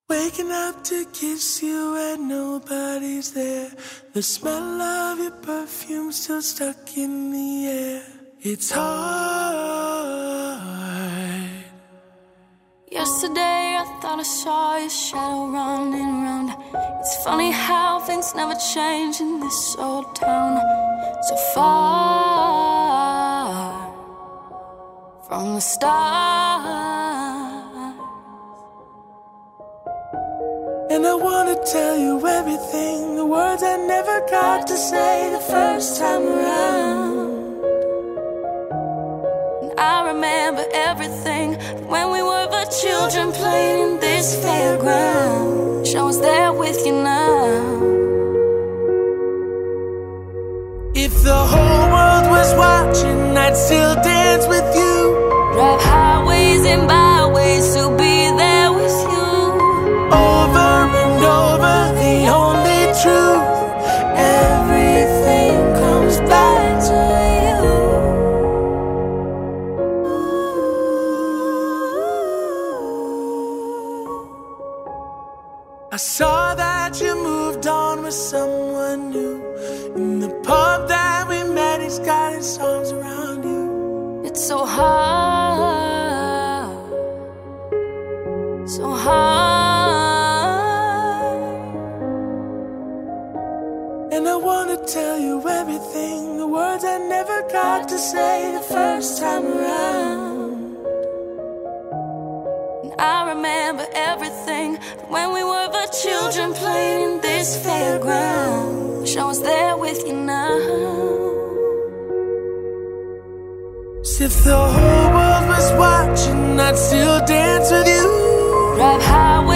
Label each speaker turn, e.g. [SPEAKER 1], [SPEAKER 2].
[SPEAKER 1] Waking up to kiss you and nobody's there. The smell of your perfume still stuck in the air. It's hard.
[SPEAKER 2] Yesterday I thought I saw your shadow running around. It's funny how things never change in this old town. So far from the start.
[SPEAKER 1] And I wanna tell you everything, the words I never got to say the first time around.
[SPEAKER 2] And I remember everything from when we were but children playing in this fairground. Wish I was there with you now.
[SPEAKER 1] If the whole world was watching, I'd still dance with you.
[SPEAKER 2] Drive highways and byways to be there with you.
[SPEAKER 1] Over and over, the only truth. Everything comes back to you. I saw that you moved on with someone new. In the pub that we met, he's got his arms around you.
[SPEAKER 2] It's so hard, so hard.
[SPEAKER 1] And I wanna tell you everything, the words I never got to say the first time around.
[SPEAKER 2] And I remember everything from when we were but children playing in this fairground. Wish I was there with you now.
[SPEAKER 1] If the whole world was watching, I'd still dance with you.
[SPEAKER 2] Drive highway